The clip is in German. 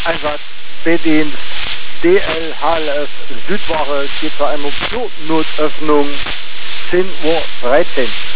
Einsatz B-Dienst DL HLF Südwache geht zu einer Notöffnung 10:13 Uhr.